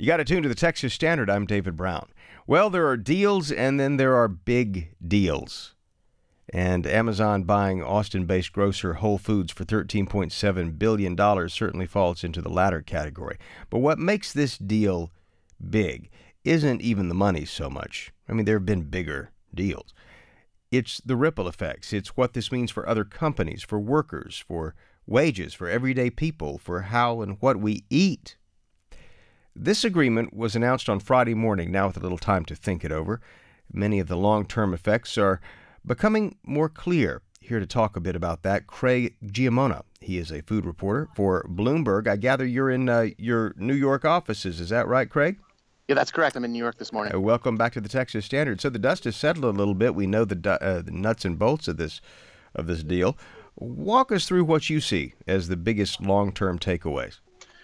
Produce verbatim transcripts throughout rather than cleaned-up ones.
You got to tune to the Texas Standard. I'm David Brown. Well, there are deals and then there are big deals. And Amazon buying Austin-based grocer Whole Foods for thirteen point seven billion dollars certainly falls into the latter category. But what makes this deal big isn't even the money so much. I mean, there have been bigger deals. It's the ripple effects. It's what this means for other companies, for workers, for wages, for everyday people, for how and what we eat. This agreement was announced on Friday morning, now with a little time to think it over. Many of the long-term effects are becoming more clear. Here to talk a bit about that, Craig Giammona. He is a food reporter for Bloomberg. I gather you're in uh, your New York offices. Is that right, Craig? Yeah, that's correct. I'm in New York this morning. Uh, welcome back to the Texas Standard. So the dust has settled a little bit. We know the, uh, the nuts and bolts of this of this deal. Walk us through what you see as the biggest long-term takeaways.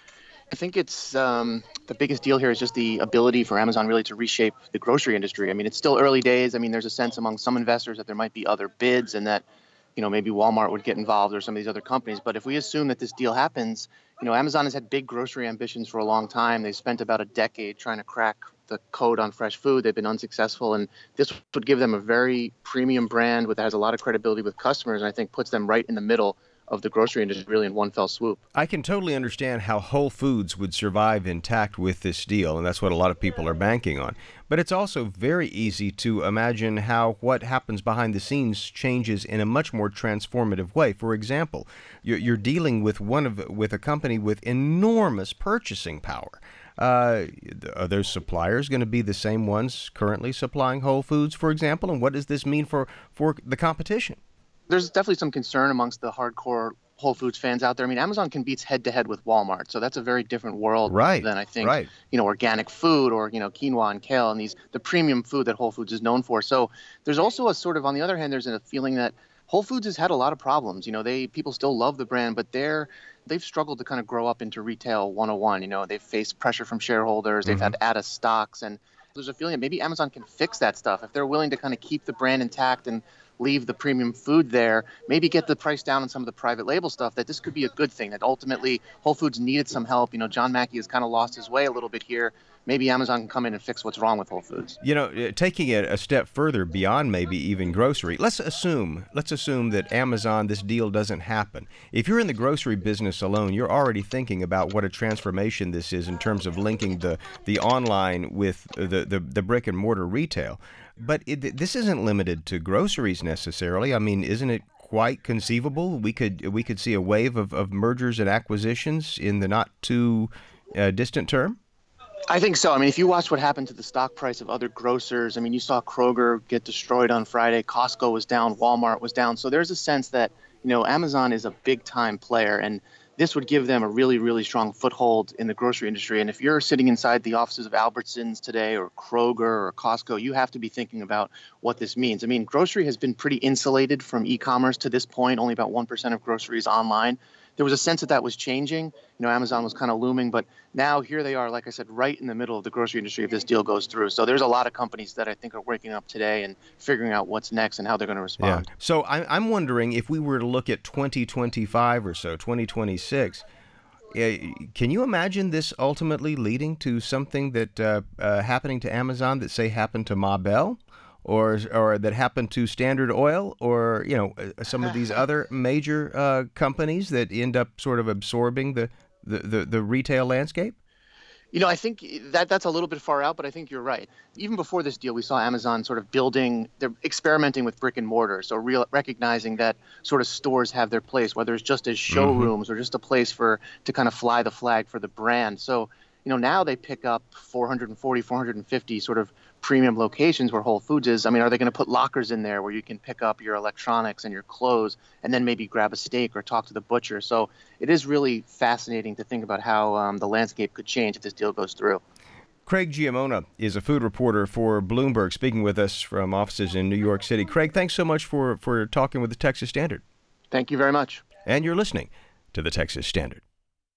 I think it's um, the biggest deal here is just the ability for Amazon really to reshape the grocery industry. I mean, it's still early days. I mean, there's a sense among some investors that there might be other bids and that, you know, maybe Walmart would get involved or some of these other companies. But if we assume that this deal happens, you know, Amazon has had big grocery ambitions for a long time. They've spent about a decade trying to crack the code on fresh food. They've been unsuccessful. And this would give them a very premium brand that has a lot of credibility with customers and I think puts them right in the middle of the grocery industry really in one fell swoop. I can totally understand how Whole Foods would survive intact with this deal, and that's what a lot of people are banking on. But it's also very easy to imagine how what happens behind the scenes changes in a much more transformative way. For example, you're, you're dealing with one of with a company with enormous purchasing power. Uh, are those suppliers going to be the same ones currently supplying Whole Foods, for example? And what does this mean for, for the competition? There's definitely some concern amongst the hardcore Whole Foods fans out there. I mean, Amazon competes head to head with Walmart, so that's a very different world right, than I think, right. you know, organic food or, you know, quinoa and kale and these the premium food that Whole Foods is known for. So there's also a sort of, on the other hand, there's a feeling that Whole Foods has had a lot of problems. You know, they people still love the brand, but they're they've struggled to kind of grow up into retail one oh one. You know, they've faced pressure from shareholders, they've mm-hmm. had out of stocks, and there's a feeling that maybe Amazon can fix that stuff if they're willing to kind of keep the brand intact and leave the premium food there, maybe get the price down on some of the private label stuff, that this could be a good thing, that ultimately Whole Foods needed some help. You know, John Mackey has kind of lost his way a little bit here. Maybe Amazon can come in and fix what's wrong with Whole Foods. You know, taking it a step further beyond maybe even grocery, let's assume, let's assume that Amazon, this deal doesn't happen. If you're in the grocery business alone, you're already thinking about what a transformation this is in terms of linking the, the online with the, the, the brick and mortar retail. But it, this isn't limited to groceries necessarily. I mean, isn't it quite conceivable we could we could see a wave of, of mergers and acquisitions in the not too uh, distant term? I think so. I mean, if you watch what happened to the stock price of other grocers, I mean, you saw Kroger get destroyed on Friday. Costco was down. Walmart was down. So there's a sense that, you know, Amazon is a big time player, and this would give them a really, really strong foothold in the grocery industry. And if you're sitting inside the offices of Albertsons today or Kroger or Costco, you have to be thinking about what this means. I mean, grocery has been pretty insulated from e-commerce to this point. Only about one percent of groceries online. There was a sense that that was changing. You know, Amazon was kind of looming, but now here they are, like I said, right in the middle of the grocery industry if this deal goes through. So there's a lot of companies that I think are waking up today and figuring out what's next and how they're going to respond. Yeah. So I'm wondering if we were to look at twenty twenty-five or so, twenty twenty-six, uh, can you imagine this ultimately leading to something that uh, uh, happening to Amazon that, say, happened to Ma Bell? Or, or that happened to Standard Oil, or you know some of these other major uh, companies that end up sort of absorbing the, the, the, the retail landscape? You know, I think that that's a little bit far out, but I think you're right. Even before this deal, we saw Amazon sort of building, they're experimenting with brick and mortar, so real, recognizing that sort of stores have their place, whether it's just as showrooms mm-hmm. or just a place for to kind of fly the flag for the brand. So, you know, now they pick up four hundred forty, four hundred fifty sort of premium locations where Whole Foods is. I mean, are they going to put lockers in there where you can pick up your electronics and your clothes and then maybe grab a steak or talk to the butcher? So it is really fascinating to think about how um, the landscape could change if this deal goes through. Craig Giammona is a food reporter for Bloomberg, speaking with us from offices in New York City. Craig, thanks so much for, for talking with the Texas Standard. Thank you very much. And you're listening to the Texas Standard.